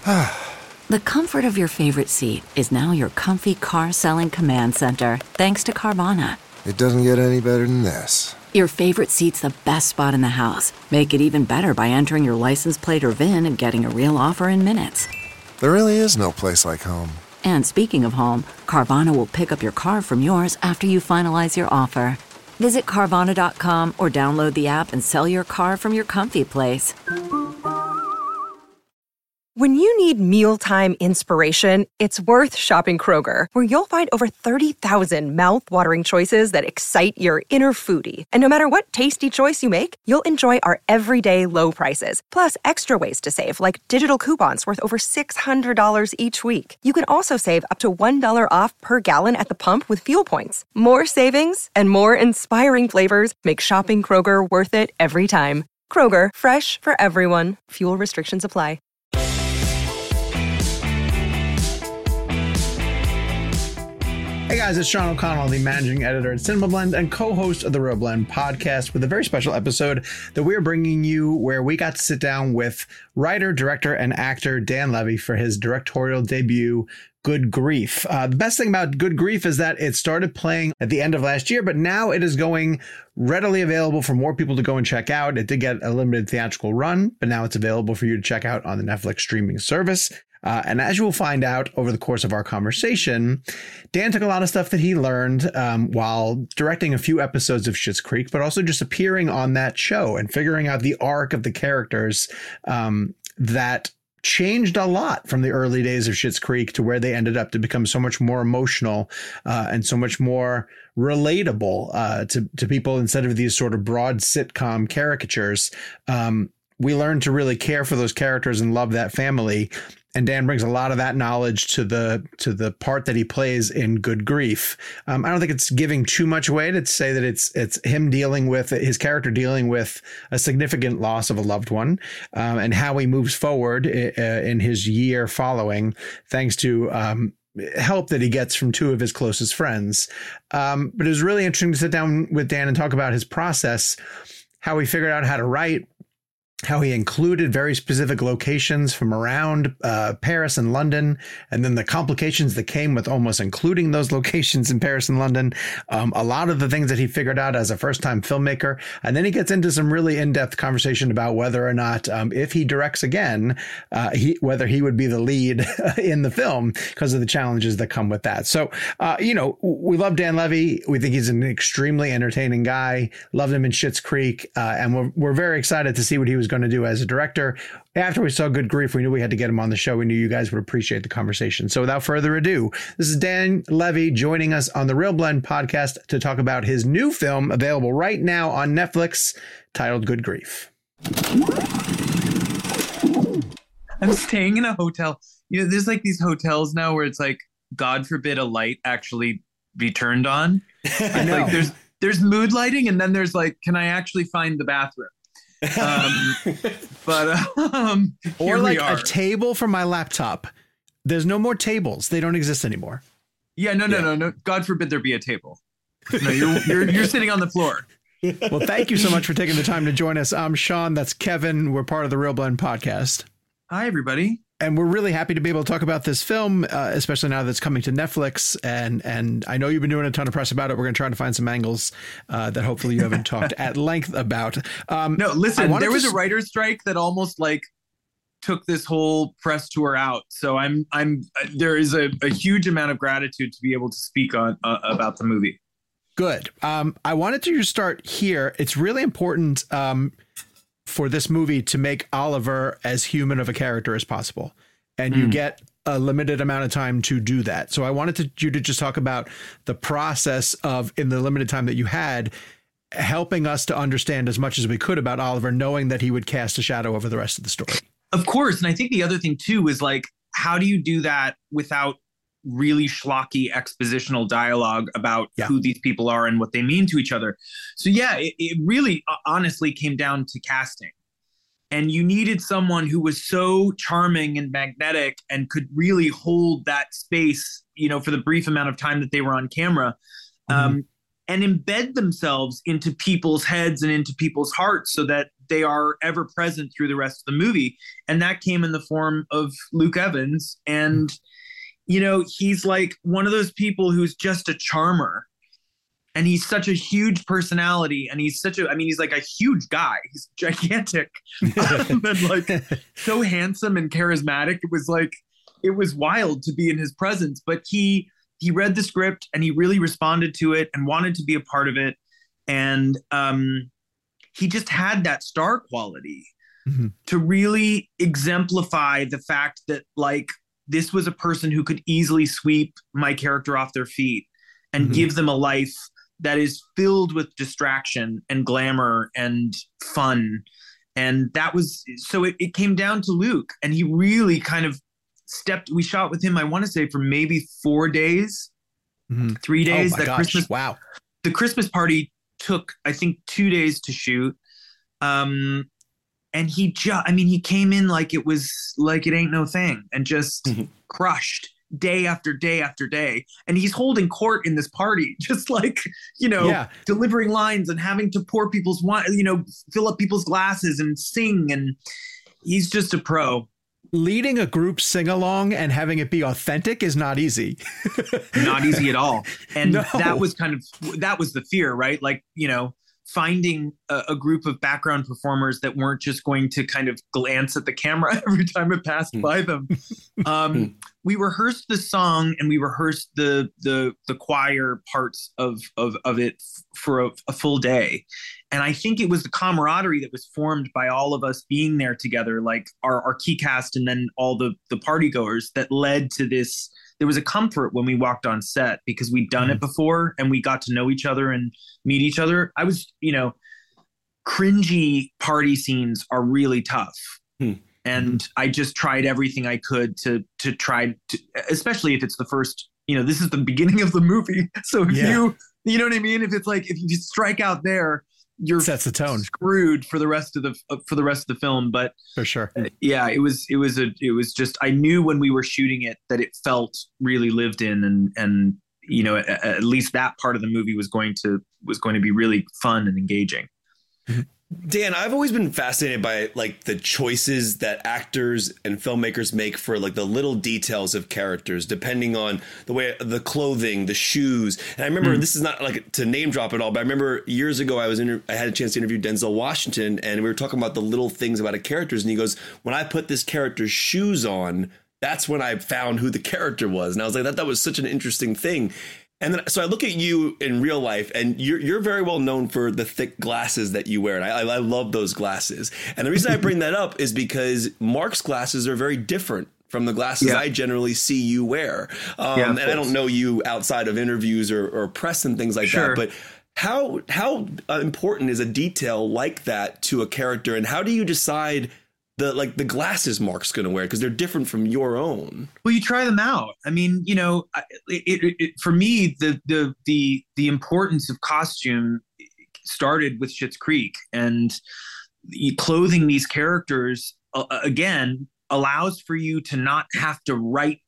The comfort of your favorite seat is now your comfy car selling command center, thanks to Carvana. It doesn't get any better than this. Your favorite seat's the best spot in the house. Make it even better by entering your license plate or VIN and getting a real offer in minutes. There really is no place like home. And speaking of home, Carvana will pick up your car from yours after you finalize your offer. Visit Carvana.com or download the app and sell your car from your comfy place. When you need mealtime inspiration, it's worth shopping Kroger, where you'll find over 30,000 mouth-watering choices that excite your inner foodie. And no matter what tasty choice you make, you'll enjoy our everyday low prices, plus extra ways to save, like digital coupons worth over $600 each week. You can also save up to $1 off per gallon at the pump with fuel points. More savings and more inspiring flavors make shopping Kroger worth it every time. Kroger, fresh for everyone. Fuel restrictions apply. Hey guys, it's Sean O'Connell, the managing editor at Cinema Blend and co-host of the Real Blend podcast, with a very special episode that we're bringing you where we got to sit down with writer, director, and actor Dan Levy for his directorial debut, Good Grief. The best thing about Good Grief is that it started playing at the end of last year, but now it is going readily available for more people to go and check out. It did get a limited theatrical run, but now it's available for you to check out on the Netflix streaming service. And as you will find out over the course of our conversation, Dan took a lot of stuff that he learned while directing a few episodes of Schitt's Creek, but also just appearing on that show and figuring out the arc of the characters that changed a lot from the early days of Schitt's Creek to where they ended up to become so much more emotional and so much more relatable to people instead of these sort of broad sitcom caricatures. We learned to really care for those characters and love that family. And Dan brings a lot of that knowledge to the part that he plays in Good Grief. I don't think it's giving too much away to say that it's him dealing with his character dealing with a significant loss of a loved one, and how he moves forward in his year following, thanks to help that he gets from two of his closest friends. But it was really interesting to sit down with Dan and talk about his process, how he figured out how to write, how he included very specific locations from around Paris and London, and then the complications that came with almost including those locations in Paris and London, a lot of the things that he figured out as a first-time filmmaker. And then he gets into some really in-depth conversation about whether or not, if he directs again, whether he would be the lead in the film because of the challenges that come with that. So, we love Dan Levy. We think he's an extremely entertaining guy. Loved him in Schitt's Creek. And we're very excited to see what he was going to do as a director. After we saw Good Grief, we knew we had to get him on the show. We knew you guys would appreciate the conversation. So without further ado, this is Dan Levy joining us on the Real Blend podcast to talk about his new film available right now on Netflix titled Good Grief. I'm staying in a hotel. There's like these hotels now where it's like, God forbid a light actually be turned on. I know. Like there's mood lighting, and then there's like, can I actually find the bathroom? Or like a table for my laptop. There's no more tables. They don't exist anymore. Yeah, no. God forbid there be a table. No, you're sitting on the floor. Well, thank you so much for taking the time to join us. I'm Sean. That's Kevin. We're part of the Real Blend podcast. Hi, everybody. And we're really happy to be able to talk about this film, especially now that it's coming to Netflix. And I know you've been doing a ton of press about it. We're going to try to find some angles that hopefully you haven't talked at length about. No, listen, there was a writer's strike that almost like took this whole press tour out. So there is a huge amount of gratitude to be able to speak on about the movie. Good. I wanted to just start here. It's really important for this movie to make Oliver as human of a character as possible. And you get a limited amount of time to do that. So I wanted you to just talk about the process of, in the limited time that you had, helping us to understand as much as we could about Oliver, knowing that he would cast a shadow over the rest of the story. Of course. And I think the other thing too is like, how do you do that without really schlocky expositional dialogue about who these people are and what they mean to each other? So it really honestly came down to casting. And you needed someone who was so charming and magnetic and could really hold that space, for the brief amount of time that they were on camera, and embed themselves into people's heads and into people's hearts so that they are ever present through the rest of the movie. And that came in the form of Luke Evans. And, you know, he's like one of those people who's just a charmer. And he's such a huge personality. And he's he's like a huge guy. He's gigantic. And like so handsome and charismatic. It was wild to be in his presence. But he read the script and he really responded to it and wanted to be a part of it. And he just had that star quality to really exemplify the fact that like this was a person who could easily sweep my character off their feet and give them a life that is filled with distraction and glamour and fun. And that was, so it came down to Luke, and he really kind of we shot with him, I want to say for maybe 4 days, 3 days. Oh my gosh. Christmas, wow. The Christmas party took, I think, 2 days to shoot. And he came in like it was like it ain't no thing, and just crushed day after day after day. And he's holding court in this party, just like, you know, delivering lines and having to pour people's wine, you know, fill up people's glasses and sing. And he's just a pro. Leading a group sing along and having it be authentic is not easy. Not easy at all. And that was the fear, right? Like, you know, finding a group of background performers that weren't just going to kind of glance at the camera every time it passed by them. We rehearsed the song and we rehearsed the choir parts of it for a full day. And I think it was the camaraderie that was formed by all of us being there together, like our key cast and then all the party goers, that led to this. There was a comfort when we walked on set because we'd done it before and we got to know each other and meet each other. I was, you know, cringy party scenes are really tough. And I just tried everything I could to try to, especially if it's the first, you know, this is the beginning of the movie. So if you know what I mean? If it's like, if you strike out there, you're sets the tone, screwed for the rest of the film. But for sure. It was just, I knew when we were shooting it that it felt really lived in, and you know, at least that part of the movie was going to be really fun and engaging. Dan, I've always been fascinated by like the choices that actors and filmmakers make for like the little details of characters, depending on the way the clothing, the shoes. And I remember this is not like to name drop at all, but I remember years ago I had a chance to interview Denzel Washington, and we were talking about the little things about a character's, and he goes, "When I put this character's shoes on, that's when I found who the character was." And I was like, that was such an interesting thing. And then, so I look at you in real life, and you're very well known for the thick glasses that you wear. And I love those glasses. And the reason I bring that up is because Mark's glasses are very different from the glasses I generally see you wear. And I don't know you outside of interviews or press and things like that. But how important is a detail like that to a character? And how do you decide the glasses Mark's going to wear, because they're different from your own? Well, you try them out. I mean, you know, for me, the importance of costume started with Schitt's Creek, and clothing these characters again allows for you to not have to write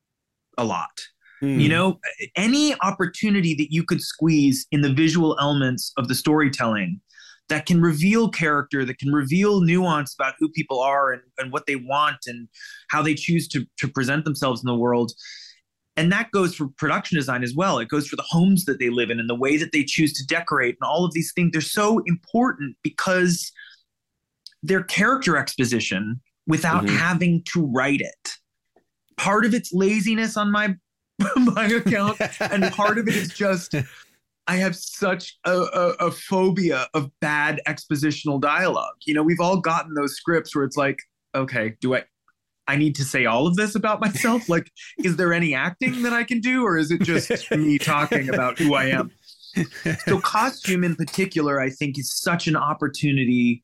a lot. You know, any opportunity that you could squeeze in the visual elements of the storytelling that can reveal character, that can reveal nuance about who people are and what they want and how they choose to present themselves in the world. And that goes for production design as well. It goes for the homes that they live in and the way that they choose to decorate and all of these things. They're so important because they're character exposition without having to write it. Part of it's laziness on my account, and part of it is just I have such a phobia of bad expositional dialogue. You know, we've all gotten those scripts where it's like, okay, I need to say all of this about myself? Like, is there any acting that I can do, or is it just me talking about who I am? So costume in particular, I think, is such an opportunity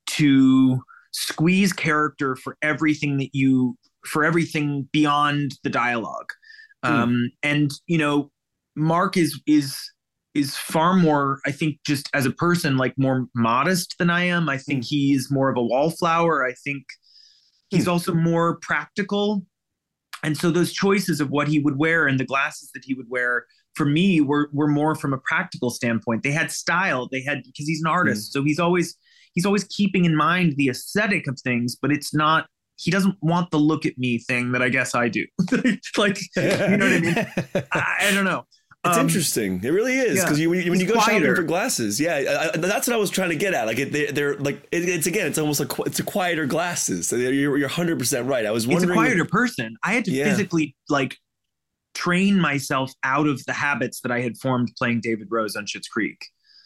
to squeeze character for everything beyond the dialogue. And, you know, Mark is far more, I think, just as a person, like more modest than I am. I think he's more of a wallflower. I think he's also more practical. And so those choices of what he would wear and the glasses that he would wear for me were more from a practical standpoint. They had style, because he's an artist. So he's always keeping in mind the aesthetic of things, but it's not, he doesn't want the look at me thing that I guess I do. Like, you know what I mean? I don't know. It's interesting. It really is, because when you go shopping for glasses, that's what I was trying to get at. Like they're like it's almost like it's a quieter glasses. So you're 100% right. I was wondering. It's a quieter person. I had to physically like train myself out of the habits that I had formed playing David Rose on Schitt's Creek.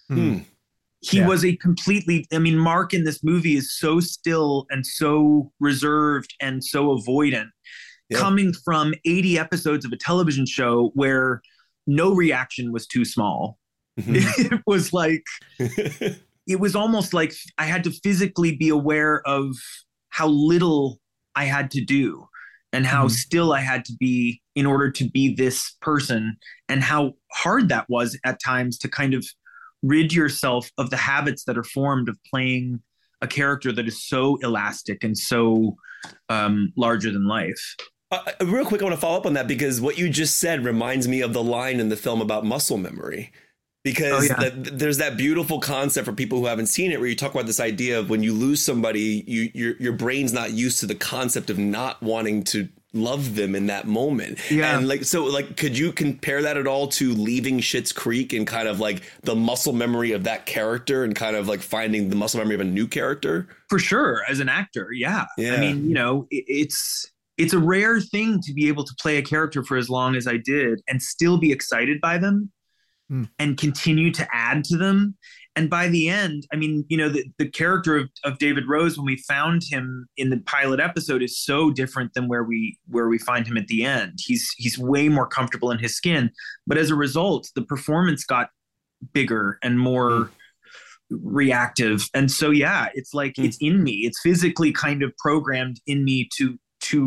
He was a completely, I mean, Mark in this movie is so still and so reserved and so avoidant, coming from 80 episodes of a television show where no reaction was too small. It was like, it was almost like I had to physically be aware of how little I had to do and how still I had to be in order to be this person, and how hard that was at times to kind of rid yourself of the habits that are formed of playing a character that is so elastic and so larger than life. Real quick, I want to follow up on that, because what you just said reminds me of the line in the film about muscle memory. Because there's that beautiful concept for people who haven't seen it, where you talk about this idea of when you lose somebody, your brain's not used to the concept of not wanting to love them in that moment. And could you compare that at all to leaving Schitt's Creek and kind of like the muscle memory of that character and kind of like finding the muscle memory of a new character? For sure, as an actor, I mean, you know, it's a rare thing to be able to play a character for as long as I did and still be excited by them and continue to add to them. And by the end, I mean, you know, the character of David Rose, when we found him in the pilot episode, is so different than where we find him at the end. He's way more comfortable in his skin. But as a result, the performance got bigger and more reactive. And so, it's like it's in me. It's physically kind of programmed in me to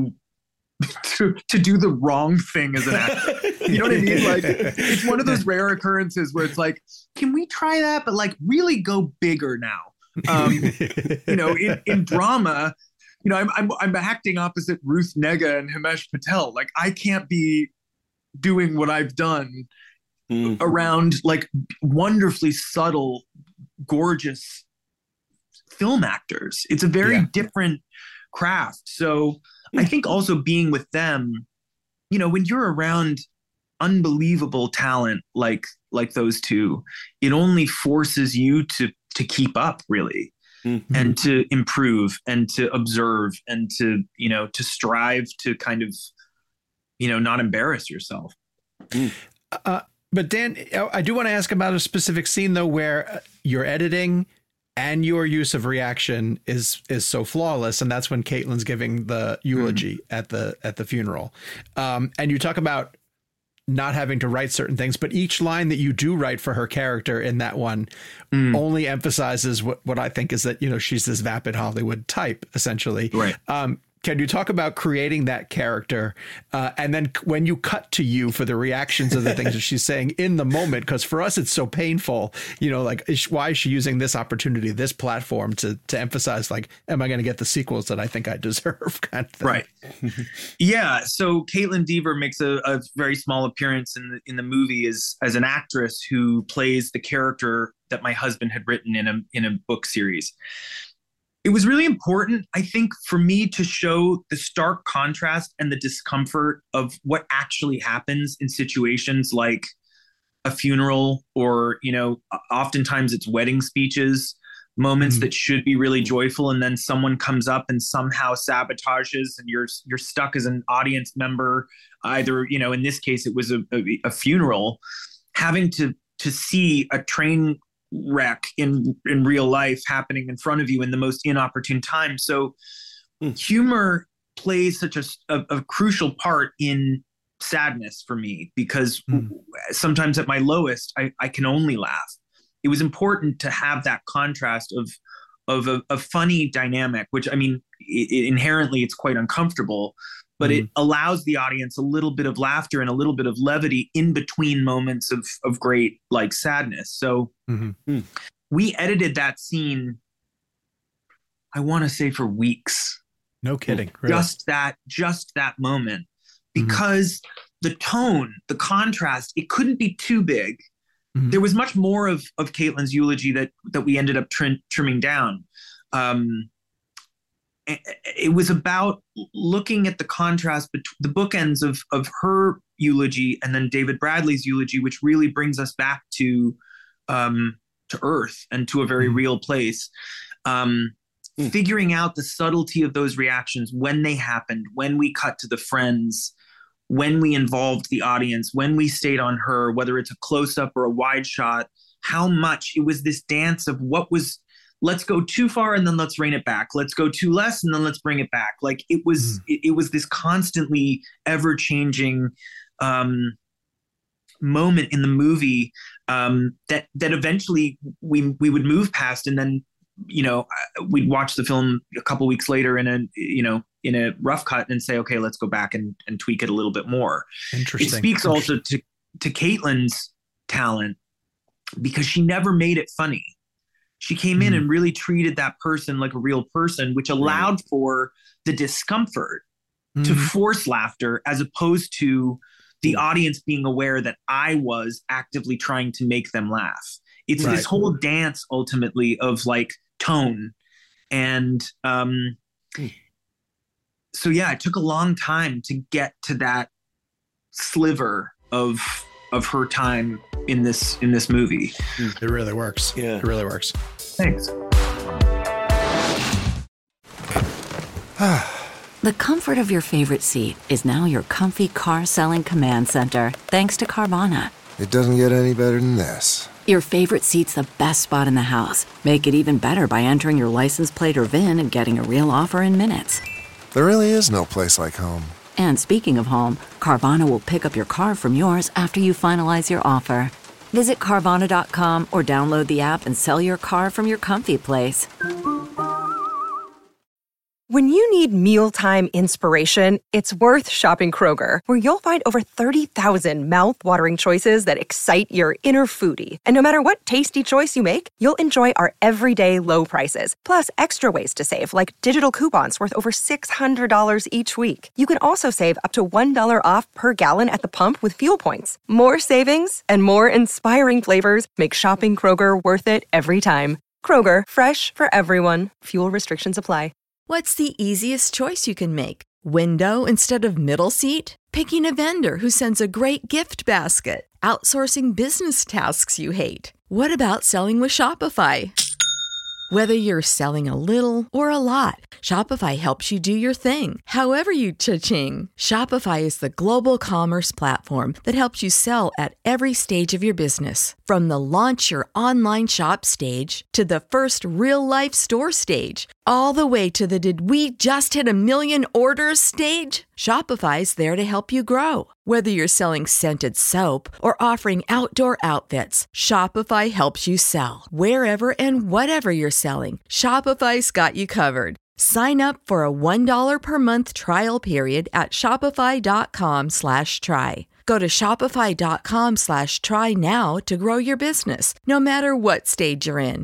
do the wrong thing as an actor. You know what I mean? Like, it's one of those rare occurrences where it's like, can we try that? But like really go bigger now. You know, in drama, you know, I'm acting opposite Ruth Negga and Himesh Patel. Like, I can't be doing what I've done around like wonderfully subtle, gorgeous film actors. It's a very different craft. So I think also being with them, you know, when you're around unbelievable talent like those two, it only forces you to keep up, really, and to improve and to observe and to, you know, to strive to kind of, you know, not embarrass yourself. But Dan, I do want to ask about a specific scene though, where your editing and your use of reaction is so flawless, and that's when Caitlin's giving the eulogy at the funeral. And you talk about not having to write certain things, but each line that you do write for her character in that one only emphasizes what I think is that, you know, she's this vapid Hollywood type, essentially. Right. Can you talk about creating that character? And then when you cut to you for the reactions of the things that she's saying in the moment, because for us, it's so painful, you know, like, why is she using this opportunity, this platform to emphasize, like, am I going to get the sequels that I think I deserve? Kind of thing. Right. Yeah. So Kaitlyn Dever makes a very small appearance in the movie as an actress who plays the character that my husband had written in a book series. It was really important, I think, for me to show the stark contrast and the discomfort of what actually happens in situations like a funeral, or, you know, oftentimes it's wedding speeches, moments that should be really joyful, and then someone comes up and somehow sabotages, and you're stuck as an audience member. Either, you know, in this case, it was a funeral, having to see a train wreck in real life happening in front of you in the most inopportune time. So humor plays such a crucial part in sadness for me, because sometimes at my lowest, I can only laugh. It was important to have that contrast of a funny dynamic, which, I mean, inherently it's quite uncomfortable, but it allows the audience a little bit of laughter and a little bit of levity in between moments of great, like, sadness. So we edited that scene, I want to say, for weeks. No kidding. Really? Just that moment, because the tone, the contrast, it couldn't be too big, there was much more of Caitlin's eulogy that we ended up trimming down. It was about looking at the contrast between the bookends of her eulogy and then David Bradley's eulogy, which really brings us back to earth and to a very real place. Figuring out the subtlety of those reactions when they happened, when we cut to the friends, when we involved the audience, when we stayed on her, whether it's a close-up or a wide shot, how much it was this dance of what was, let's go too far and then let's rein it back. Let's go too less and then let's bring it back. Like it was this constantly ever-changing moment in the movie that eventually we would move past, and then we'd watch the film a couple weeks later in a rough cut and say, okay, let's go back and tweak it a little bit more. Interesting. It speaks also to Caitlin's talent, because she never made it funny. She came in and really treated that person like a real person, which allowed for the discomfort to force laughter, as opposed to the audience being aware that I was actively trying to make them laugh. It's this whole dance ultimately of like tone. And so yeah, it took a long time to get to that sliver of her time in this movie. It really works. Yeah. It really works. Thanks. The comfort of your favorite seat is now your comfy car selling command center, thanks to Carvana. It doesn't get any better than this. Your favorite seat's the best spot in the house. Make it even better by entering your license plate or VIN and getting a real offer in minutes. There really is no place like home. And speaking of home, Carvana will pick up your car from yours after you finalize your offer. Visit Carvana.com or download the app and sell your car from your comfy place. When you need mealtime inspiration, it's worth shopping Kroger, where you'll find over 30,000 mouth-watering choices that excite your inner foodie. And no matter what tasty choice you make, you'll enjoy our everyday low prices, plus extra ways to save, like digital coupons worth over $600 each week. You can also save up to $1 off per gallon at the pump with fuel points. More savings and more inspiring flavors make shopping Kroger worth it every time. Kroger, fresh for everyone. Fuel restrictions apply. What's the easiest choice you can make? Window instead of middle seat? Picking a vendor who sends a great gift basket? Outsourcing business tasks you hate? What about selling with Shopify? Whether you're selling a little or a lot, Shopify helps you do your thing, however you cha-ching. Shopify is the global commerce platform that helps you sell at every stage of your business. From the launch your online shop stage to the first real-life store stage, all the way to the did we just hit 1 million orders stage. Shopify's there to help you grow. Whether you're selling scented soap or offering outdoor outfits, Shopify helps you sell. Wherever and whatever you're selling, Shopify's got you covered. Sign up for a $1 per month trial period at shopify.com/try. Go to shopify.com/try now to grow your business, no matter what stage you're in.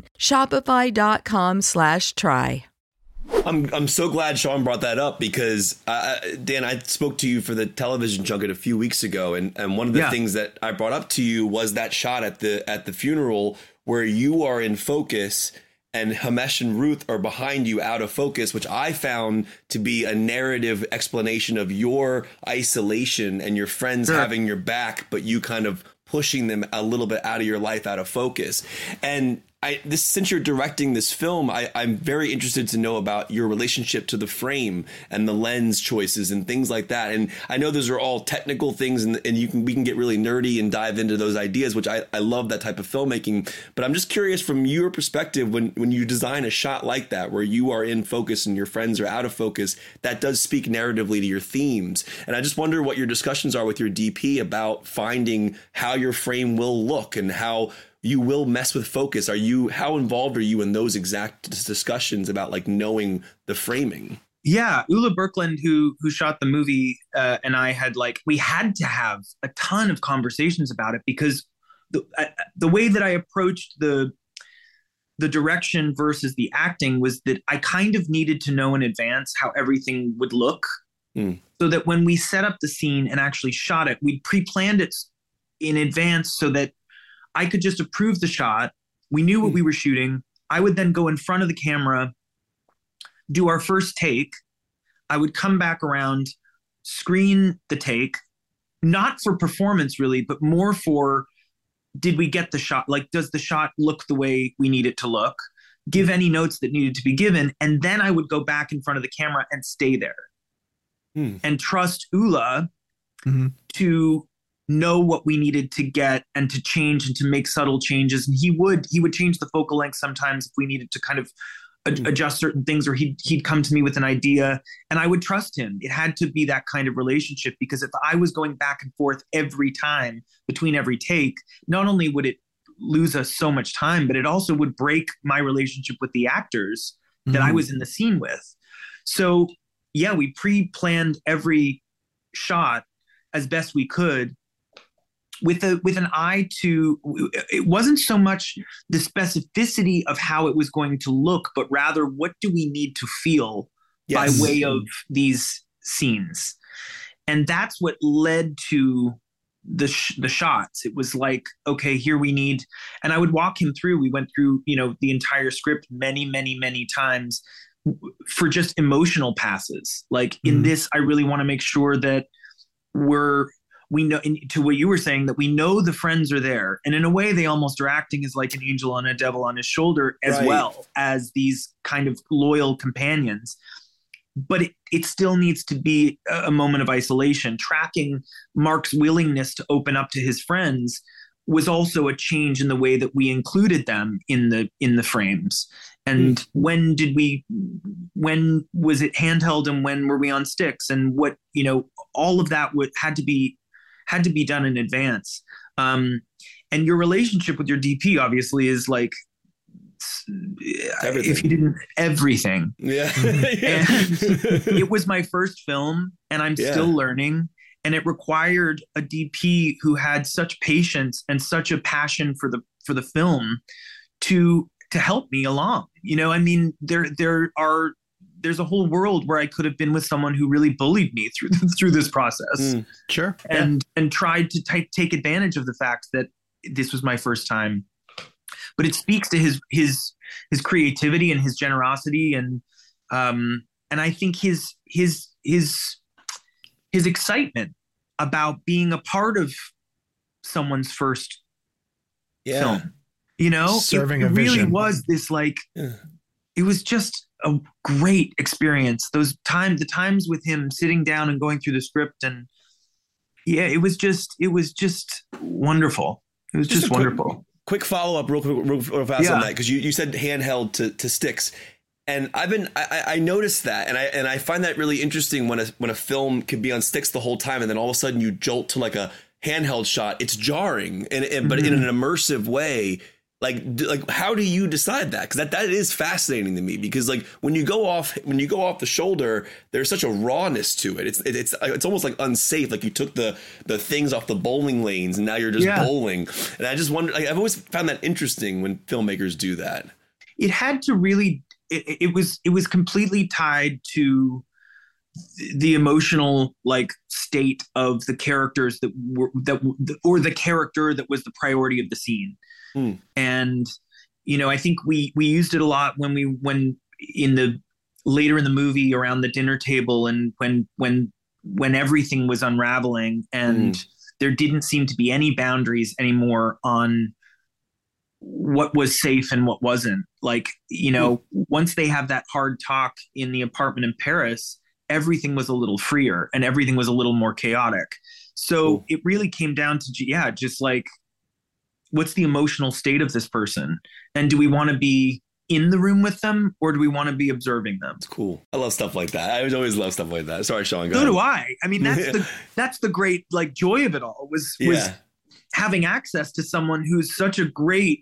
Shopify.com/try. I'm so glad Sean brought that up, because Dan, I spoke to you for the television junket a few weeks ago, and one of the things that I brought up to you was that shot at the funeral where you are in focus and Hamesh and Ruth are behind you out of focus, which I found to be a narrative explanation of your isolation and your friends having your back, but you kind of pushing them a little bit out of your life, out of focus. And since you're directing this film, I'm very interested to know about your relationship to the frame and the lens choices and things like that. And I know those are all technical things, and we can get really nerdy and dive into those ideas, which I love that type of filmmaking. But I'm just curious, from your perspective, when you design a shot like that, where you are in focus and your friends are out of focus, that does speak narratively to your themes. And I just wonder what your discussions are with your DP about finding how your frame will look and how you will mess with focus. How involved are you in those exact discussions about like knowing the framing? Yeah, Ula Birkeland, who shot the movie, and I we had to have a ton of conversations about it, because the way that I approached the direction versus the acting was that I kind of needed to know in advance how everything would look, so that when we set up the scene and actually shot it, we'd pre-planned it in advance so that I could just approve the shot. We knew what we were shooting. I would then go in front of the camera, do our first take. I would come back around, screen the take, not for performance really, but more for, did we get the shot? Like, does the shot look the way we need it to look? Give any notes that needed to be given. And then I would go back in front of the camera and stay there and trust Ula to know what we needed to get and to change and to make subtle changes. And he would change the focal length sometimes if we needed to kind of adjust certain things, or he'd come to me with an idea and I would trust him. It had to be that kind of relationship, because if I was going back and forth every time between every take, not only would it lose us so much time, but it also would break my relationship with the actors that I was in the scene with. So yeah, we pre-planned every shot as best we could with an eye to, it wasn't so much the specificity of how it was going to look, but rather what do we need to feel by way of these scenes. And that's what led to the shots. It was like, okay, here we need, and I would walk him through, we went through, the entire script many, many, many times for just emotional passes. Like in this, I really want to make sure that we know, to what you were saying, that we know the friends are there. And in a way, they almost are acting as like an angel and a devil on his shoulder, as well as these kind of loyal companions. But it still needs to be a moment of isolation. Tracking Mark's willingness to open up to his friends was also a change in the way that we included them in the frames. And when was it handheld and when were we on sticks, and what, all of that had to be done in advance. And your relationship with your DP obviously is like, everything. If you didn't, everything. Yeah. And it was my first film and I'm still learning. And it required a DP who had such patience and such a passion for the film to help me along. I mean, there's a whole world where I could have been with someone who really bullied me through this process. Sure. And tried to take advantage of the fact that this was my first time. But it speaks to his creativity and his generosity, and I think his excitement about being a part of someone's first film. Serving it a vision. really was this it was just a great experience. The times with him sitting down and going through the script, and it was just wonderful. It was just wonderful. Quick follow up real fast on that, because you said handheld to sticks. And I noticed that, and I find that really interesting when a film could be on sticks the whole time, and then all of a sudden you jolt to like a handheld shot. It's jarring, but in an immersive way. Like how do you decide that? Because that is fascinating to me, because like when you go off the shoulder, there's such a rawness to it. It's almost like unsafe. Like you took the things off the bowling lanes and now you're just bowling. And I just wonder, like, I've always found that interesting when filmmakers do that. It had to really. It was completely tied to the emotional like state of the characters or the character that was the priority of the scene. And I think we used it a lot when later in the movie around the dinner table, and when everything was unraveling and there didn't seem to be any boundaries anymore on what was safe and what wasn't. Like, once they have that hard talk in the apartment in Paris, everything was a little freer and everything was a little more chaotic. So it really came down to, just like, what's the emotional state of this person? And do we want to be in the room with them, or do we want to be observing them? It's cool. I love stuff like that. I always love stuff like that. Sorry, Sean. So do I. I mean, that's the great like joy of it all was having access to someone who's such a great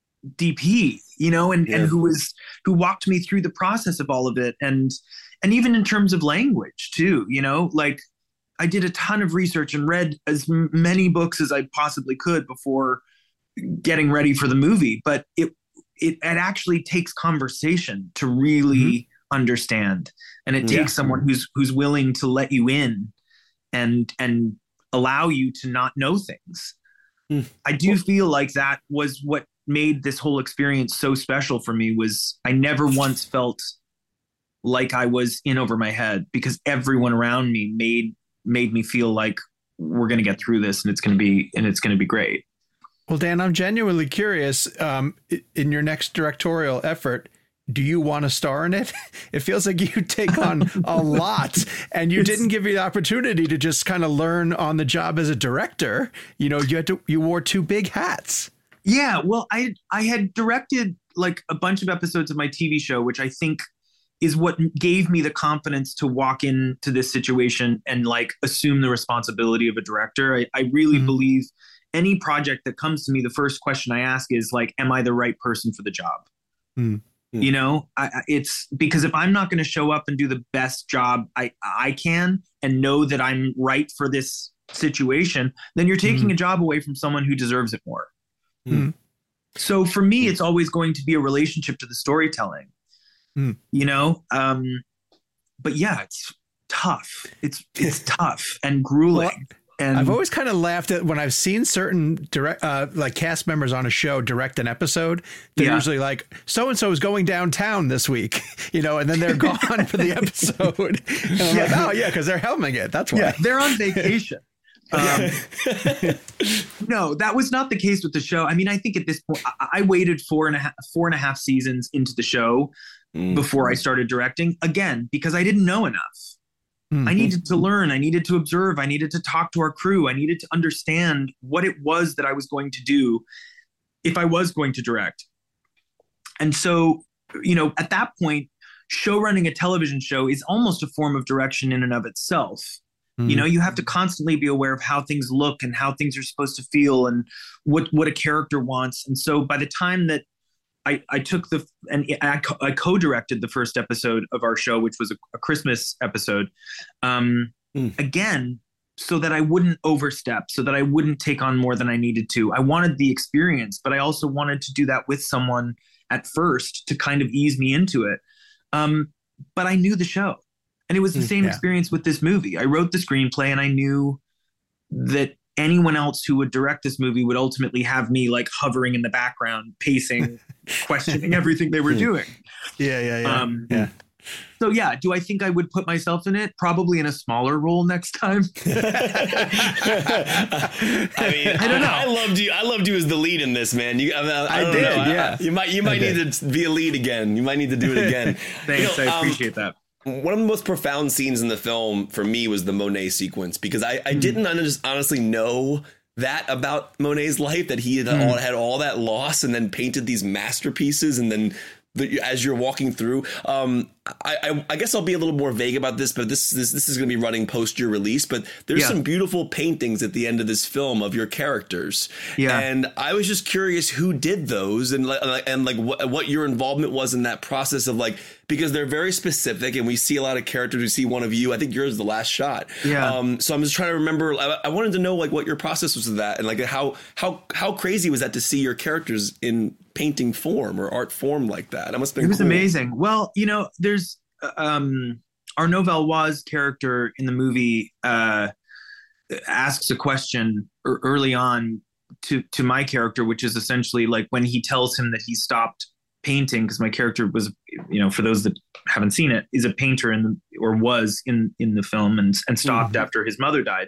DP, and who walked me through the process of all of it. And even in terms of language too, like I did a ton of research and read as many books as I possibly could before getting ready for the movie. But it actually takes conversation to really understand. And it takes someone who's willing to let you in and allow you to not know things. I do feel like that was what made this whole experience so special for me. Was I never once felt like I was in over my head, because everyone around me made me feel like we're going to get through this, and it's going to be great. Well, Dan, I'm genuinely curious, in your next directorial effort, do you want to star in it? It feels like you take on a lot, and you didn't give you the opportunity to just kind of learn on the job as a director. You wore 2 big hats. Yeah. Well, I had directed like a bunch of episodes of my TV show, which I think is what gave me the confidence to walk into this situation and like assume the responsibility of a director. I really believe any project that comes to me, the first question I ask is like, am I the right person for the job? You know, it's because if I'm not going to show up and do the best job I can and know that I'm right for this situation, then you're taking a job away from someone who deserves it more. So for me, it's always going to be a relationship to the storytelling, you know? But yeah, it's tough. It's tough and grueling. Well, and I've always kind of laughed at when I've seen certain like cast members on a show direct an episode. They're usually like, so-and-so is going downtown this week, you know, and then they're gone for the episode. And I'm like, oh yeah, because they're helming it. That's why. Yeah, they're on vacation. No, that was not the case with the show. I mean, I think at this point, I waited 4.5 seasons into the show before I started directing, again, because I didn't know enough. I needed to learn. I needed to observe. I needed to talk to our crew. I needed to understand what it was that I was going to do if I was going to direct. And so, you know, at that point, show running a television show is almost a form of direction in and of itself. You know, you have to constantly be aware of how things look and how things are supposed to feel and what a character wants. And so by the time that I took I co-directed the first episode of our show, which was a Christmas episode, again, so that I wouldn't overstep, so that I wouldn't take on more than I needed to. I wanted the experience, but I also wanted to do that with someone at first to kind of ease me into it. But I knew the show. And it was the same experience with this movie. I wrote the screenplay and I knew that anyone else who would direct this movie would ultimately have me like hovering in the background, pacing, questioning everything they were doing. Yeah. So yeah, do I think I would put myself in it? Probably in a smaller role next time. I mean, I don't know. I loved you as the lead in this, man. I don't know. You might need to be a lead again. You might need to do it again. Thanks, I appreciate that. One of the most profound scenes in the film for me was the Monet sequence, because I didn't honestly know that about Monet's life, that he had all that loss and then painted these masterpieces, and then as you're walking through, I guess I'll be a little more vague about this, but this is going to be running post your release. But there's some beautiful paintings at the end of this film of your characters, and I was just curious who did those, and what your involvement was in that process of like, because they're very specific, and we see a lot of characters. We see one of you. I think yours is the last shot. So I'm just trying to remember. I wanted to know like what your process was with that, and like how crazy was that to see your characters in painting form or art form like that? It must have been. It was amazing. Well, you know, there's Arnaud Valois' character in the movie asks a question early on to my character, which is essentially like when he tells him that he stopped painting, because my character was, you know, for those that haven't seen it, is a painter was in the film and stopped after his mother died.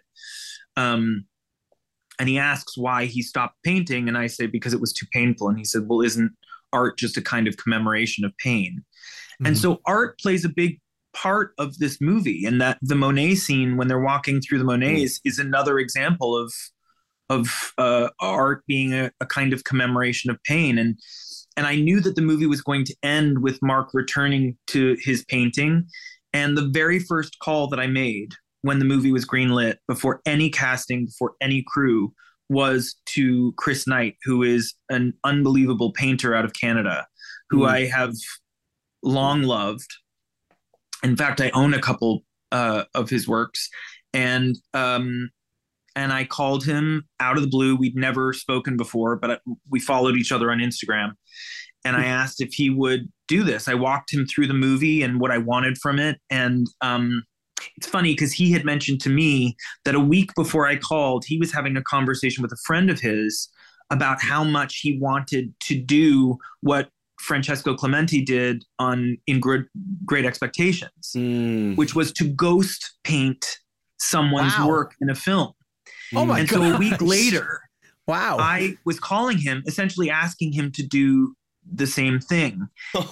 And he asks why he stopped painting, and I say because it was too painful. And he said, well, isn't art just a kind of commemoration of pain? And so art plays a big part of this movie, and that the Monet scene when they're walking through the Monets is another example of art being a kind of commemoration of pain. And I knew that the movie was going to end with Mark returning to his painting. And the very first call that I made when the movie was greenlit, before any casting, before any crew, was to Chris Knight, who is an unbelievable painter out of Canada, who I have long loved. In fact, I own a couple of his works, and I called him out of the blue. We'd never spoken before, but we followed each other on Instagram, and I asked if he would do this. I walked him through the movie and what I wanted from it, and it's funny because he had mentioned to me that a week before I called, he was having a conversation with a friend of his about how much he wanted to do what Francesco Clementi did in Great Expectations, which was to ghost paint someone's work in a film. Oh my God. So a week later, I was calling him, essentially asking him to do the same thing.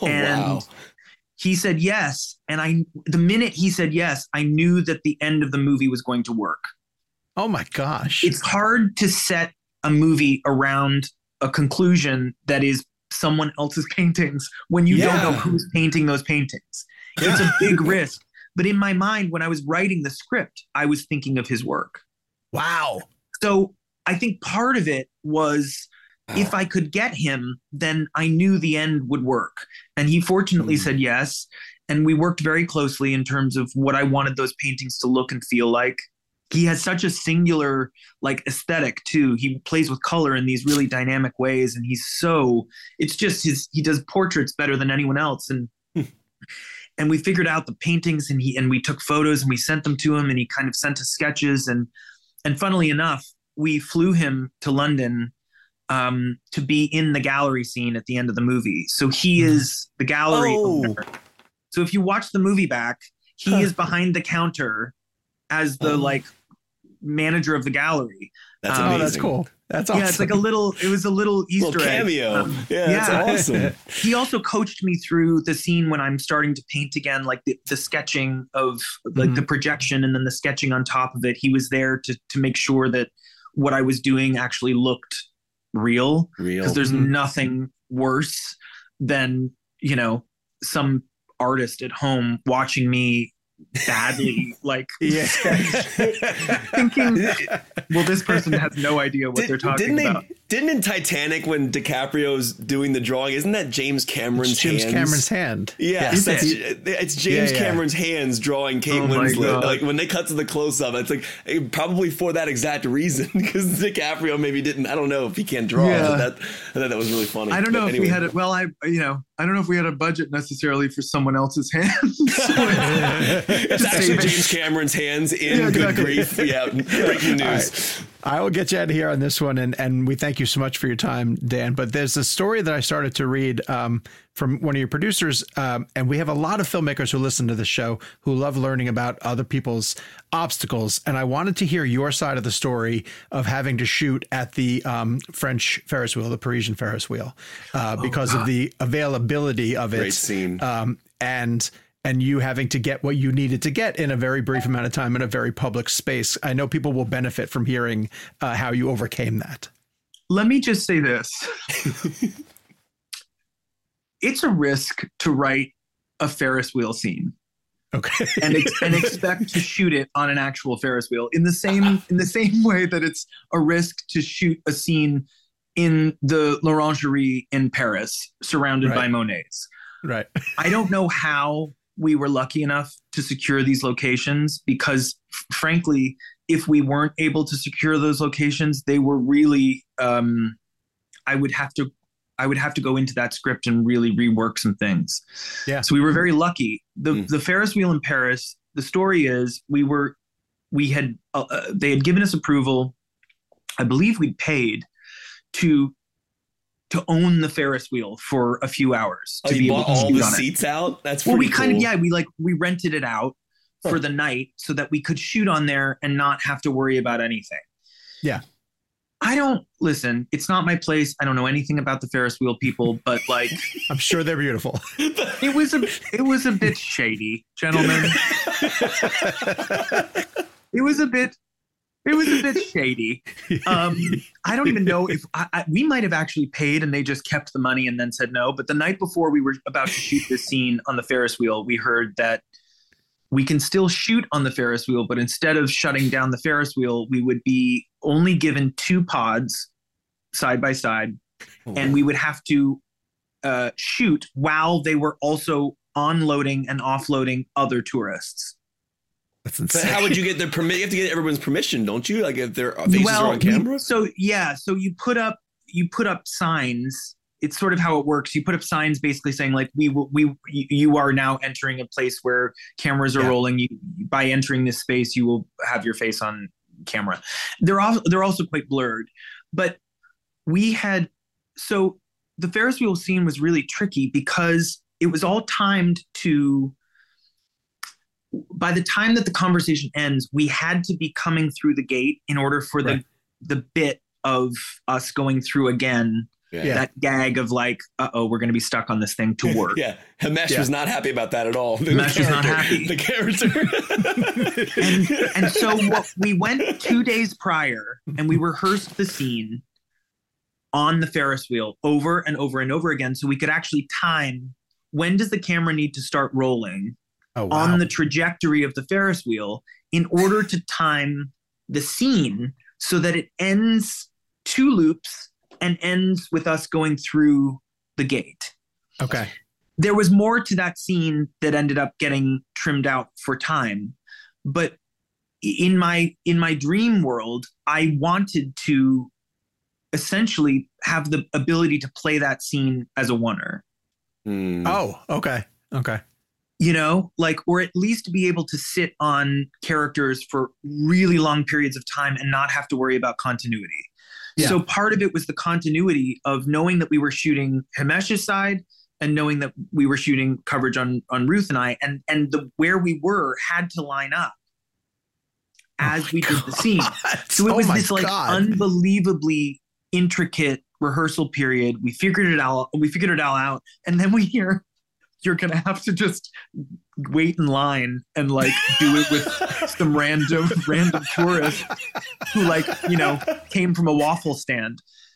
He said yes. And the minute he said yes, I knew that the end of the movie was going to work. Oh my gosh. It's hard to set a movie around a conclusion that is someone else's paintings when you don't know who's painting those paintings. It's a big risk. But in my mind, when I was writing the script, I was thinking of his work. Wow. So I think part of it was if I could get him, then I knew the end would work. And he fortunately said yes. And we worked very closely in terms of what I wanted those paintings to look and feel like. He has such a singular aesthetic too. He plays with color in these really dynamic ways. And it's just he does portraits better than anyone else. And we figured out the paintings and we took photos and we sent them to him and he kind of sent us sketches. And funnily enough, we flew him to London to be in the gallery scene at the end of the movie. So he is the gallery owner. So if you watch the movie back, he is behind the counter as the manager of the gallery. That's amazing. That's cool. That's awesome. Yeah, it's it was a little Easter egg. Cameo. That's awesome. He also coached me through the scene when I'm starting to paint again, like the sketching of the projection and then the sketching on top of it. He was there to make sure that what I was doing actually looked real. Because there's nothing worse than, some artist at home watching me badly thinking, well, this person has no idea what they're talking about. Didn't in Titanic, when DiCaprio's doing the drawing, isn't that James Cameron's hand? Yeah, it's James Cameron's hands drawing Kate Winslet. Like when they cut to the close-up, it's probably for that exact reason, because DiCaprio maybe didn't. I don't know if he can't draw. But I thought that was really funny. I don't know if we had it. Well, I don't know if we had a budget necessarily for someone else's hands. It's actually James Cameron's hands in Good Grief. Yeah, breaking news. I will get you out of here on this one, and we thank you so much for your time, Dan. But there's a story that I started to read from one of your producers, and we have a lot of filmmakers who listen to the show who love learning about other people's obstacles. And I wanted to hear your side of the story of having to shoot at the French Ferris wheel, the Parisian Ferris wheel, because of the availability of it. Great scene. And you having to get what you needed to get in a very brief amount of time in a very public space. I know people will benefit from hearing how you overcame that. Let me just say this. It's a risk to write a Ferris wheel scene. Okay. and expect to shoot it on an actual Ferris wheel in the same way that it's a risk to shoot a scene in the L'Orangerie in Paris surrounded by Monets. Right. I don't know how we were lucky enough to secure these locations because, frankly, if we weren't able to secure those locations, they were really. I would have to go into that script and really rework some things. Yeah. So we were very lucky. The Ferris wheel in Paris. The story is they had given us approval. I believe we paid to own the Ferris wheel for a few hours. To be able to all the seats out? That's pretty cool. We rented it out for the night so that we could shoot on there and not have to worry about anything. Yeah. Listen, it's not my place. I don't know anything about the Ferris wheel people, but I'm sure they're beautiful. It was a bit shady, gentlemen. It was a bit shady. I don't even know if we might have actually paid and they just kept the money and then said no. But the night before we were about to shoot this scene on the Ferris wheel, we heard that we can still shoot on the Ferris wheel, but instead of shutting down the Ferris wheel, we would be only given 2 pods side by side. And we would have to shoot while they were also onloading and offloading other tourists. That's insane. But how would you get their permit? You have to get everyone's permission, don't you? Like if their faces are on camera. So you put up signs it's sort of how it works. You put up signs basically saying like, you are now entering a place where cameras are rolling. By entering this space, you will have your face on camera. They're also quite blurred, but so the Ferris wheel scene was really tricky because it was all timed to, by the time that the conversation ends, we had to be coming through the gate in order for the bit of us going through again. Yeah. That gag of like, we're going to be stuck on this thing to work. Himesh was not happy about that at all. Himesh was not happy. The character. and so we went 2 days prior and we rehearsed the scene on the Ferris wheel over and over and over again. So we could actually time, when does the camera need to start rolling on the trajectory of the Ferris wheel in order to time the scene so that it ends 2 loops and ends with us going through the gate. Okay. There was more to that scene that ended up getting trimmed out for time. But in my dream world, I wanted to essentially have the ability to play that scene as a oneer. Oh, okay. Okay. You know, like, or at least be able to sit on characters for really long periods of time and not have to worry about continuity. Yeah. So part of it was the continuity of knowing that we were shooting Himesh's side and knowing that we were shooting coverage on Ruth and I, and where we were had to line up as we did the scene. So it was this like unbelievably intricate rehearsal period. We figured it all out. And then we hear, you're going to have to just wait in line and like do it with some random tourist who like, you know, came from a waffle stand.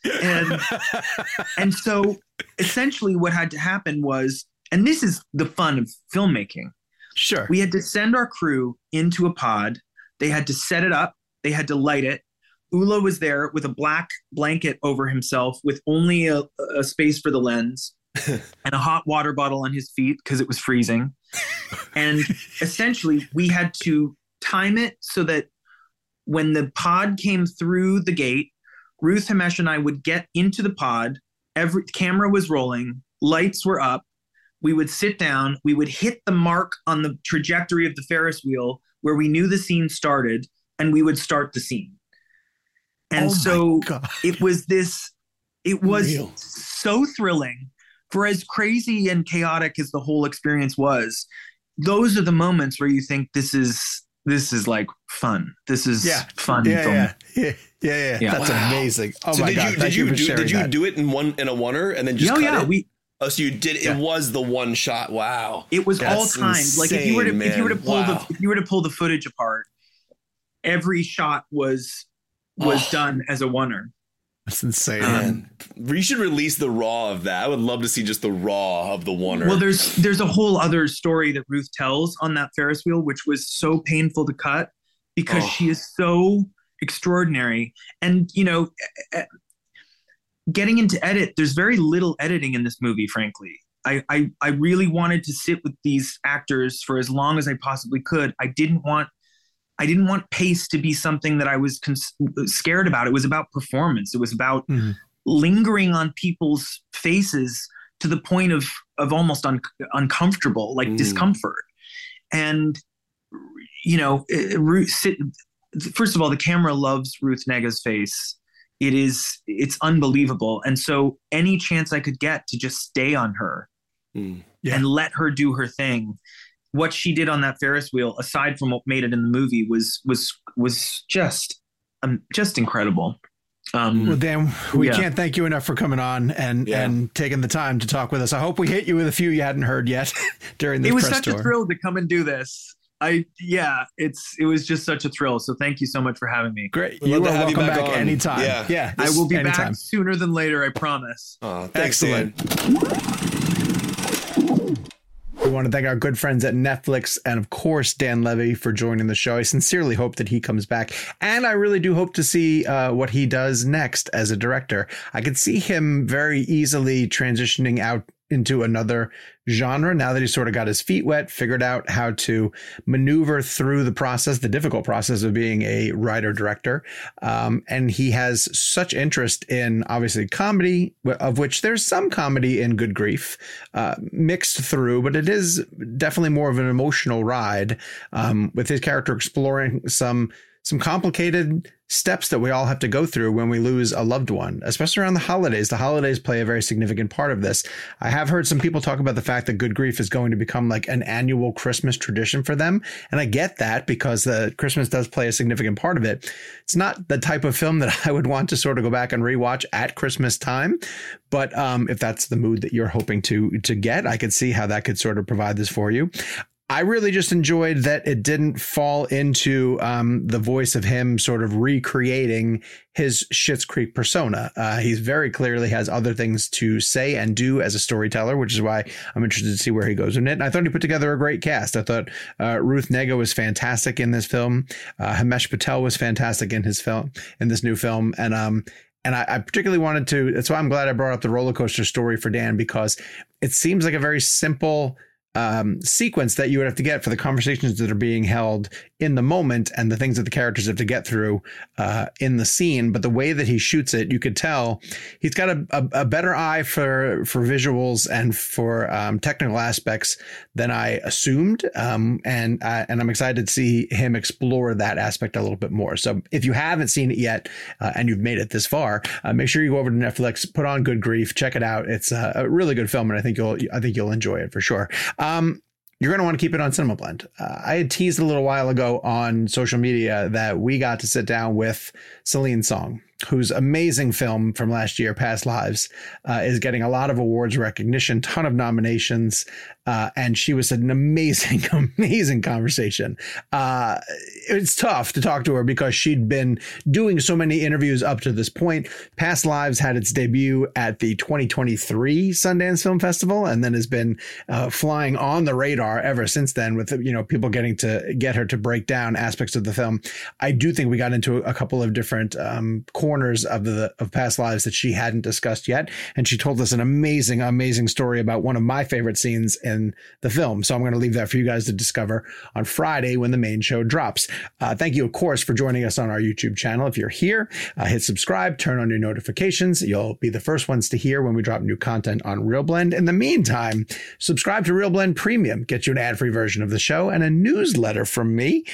And so essentially what had to happen was, and this is the fun of filmmaking. Sure. We had to send our crew into a pod. They had to set it up. They had to light it. Ulo was there with a black blanket over himself with only a space for the lens. And a hot water bottle on his feet because it was freezing. And essentially we had to time it so that when the pod came through the gate, Ruth, Himesh, and I would get into the pod. Every camera was rolling, lights were up. We would sit down, we would hit the mark on the trajectory of the Ferris wheel where we knew the scene started, and we would start the scene. And it was real. So thrilling. For as crazy and chaotic as the whole experience was, those are the moments where you think this is like fun. This is fun. Yeah. That's amazing. Oh, so my God. Did you do it in a oneer and then just cut it? So you did. It was the one shot. Wow. It was all timed. Insane, like if you were to pull the footage apart, every shot was done as a oneer. That's insane. We should release the raw of that. I would love to see just the raw of the oneer. Well, there's a whole other story that Ruth tells on that Ferris wheel, which was so painful to cut because she is so extraordinary. And, you know, getting into edit, there's very little editing in this movie, frankly. I really wanted to sit with these actors for as long as I possibly could. I didn't want pace to be something that I was scared about. It was about performance. It was about lingering on people's faces to the point of almost uncomfortable, like discomfort. And, you know, first of all, the camera loves Ruth Negga's face. It's unbelievable. And so any chance I could get to just stay on her and let her do her thing, what she did on that Ferris wheel, aside from what made it in the movie, was just incredible. Well, Dan, we can't thank you enough for coming on and taking the time to talk with us. I hope we hit you with a few you hadn't heard yet during this press tour. It was such a thrill to come and do this. It was just such a thrill. So thank you so much for having me. Great. You are welcome back anytime. Yeah. I will be back sooner than later. I promise. Thanks, excellent. We want to thank our good friends at Netflix and, of course, Dan Levy for joining the show. I sincerely hope that he comes back. And I really do hope to see what he does next as a director. I could see him very easily transitioning out into another genre now that he's sort of got his feet wet, figured out how to maneuver through the process, the difficult process of being a writer-director. And he has such interest in, obviously, comedy, of which there's some comedy in Good Grief mixed through, but it is definitely more of an emotional ride, with his character exploring some complicated steps that we all have to go through when we lose a loved one, especially around the holidays. The holidays play a very significant part of this. I have heard some people talk about the fact that Good Grief is going to become like an annual Christmas tradition for them. And I get that, because Christmas does play a significant part of it. It's not the type of film that I would want to sort of go back and rewatch at Christmas time. But if that's the mood that you're hoping to get, I could see how that could sort of provide this for you. I really just enjoyed that it didn't fall into the voice of him sort of recreating his Schitt's Creek persona. He very clearly has other things to say and do as a storyteller, which is why I'm interested to see where he goes in it. And I thought he put together a great cast. I thought Ruth Negga was fantastic in this film. Himesh Patel was fantastic in this new film. And I particularly wanted to, that's why I'm glad I brought up the roller coaster story for Dan, because it seems like a very simple sequence that you would have to get for the conversations that are being held in the moment and the things that the characters have to get through in the scene. But the way that he shoots it, you could tell he's got a better eye for visuals and for technical aspects than I assumed. And I'm excited to see him explore that aspect a little bit more. So if you haven't seen it yet and you've made it this far, make sure you go over to Netflix, put on Good Grief, check it out. It's a really good film, and I think you'll enjoy it for sure. You're going to want to keep it on Cinema Blend. I had teased a little while ago on social media that we got to sit down with Celine Song, whose amazing film from last year, Past Lives, is getting a lot of awards recognition, ton of nominations. And she was an amazing, amazing conversation. It's tough to talk to her because she'd been doing so many interviews up to this point. Past Lives had its debut at the 2023 Sundance Film Festival, and then has been flying on the radar ever since then, with people getting to get her to break down aspects of the film. I do think we got into a couple of different corners of Past Lives that she hadn't discussed yet, and she told us an amazing, amazing story about one of my favorite scenes in the film. So I'm going to leave that for you guys to discover on Friday when the main show drops. Thank you, of course, for joining us on our YouTube channel. If you're here, hit subscribe, turn on your notifications. You'll be the first ones to hear when we drop new content on ReelBlend. In the meantime, subscribe to ReelBlend Premium, get you an ad-free version of the show and a newsletter from me.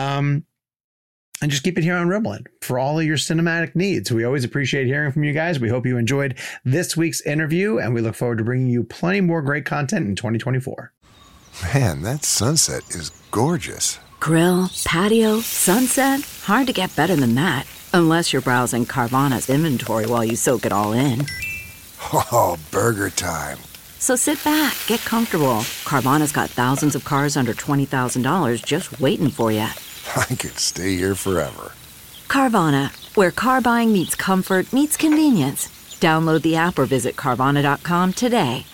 And just keep it here on ReelBlend for all of your cinematic needs. We always appreciate hearing from you guys. We hope you enjoyed this week's interview, and we look forward to bringing you plenty more great content in 2024. Man, that sunset is gorgeous. Grill, patio, sunset. Hard to get better than that. Unless you're browsing Carvana's inventory while you soak it all in. Oh, burger time. So sit back, get comfortable. Carvana's got thousands of cars under $20,000 just waiting for you. I could stay here forever. Carvana, where car buying meets comfort, meets convenience. Download the app or visit Carvana.com today.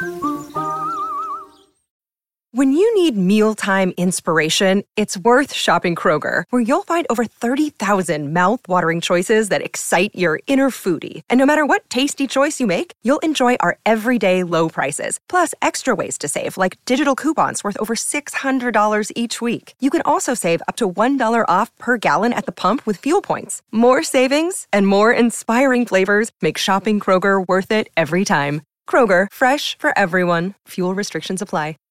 When you need mealtime inspiration, it's worth shopping Kroger, where you'll find over 30,000 mouth-watering choices that excite your inner foodie. And no matter what tasty choice you make, you'll enjoy our everyday low prices, plus extra ways to save, like digital coupons worth over $600 each week. You can also save up to $1 off per gallon at the pump with fuel points. More savings and more inspiring flavors make shopping Kroger worth it every time. Kroger, fresh for everyone. Fuel restrictions apply.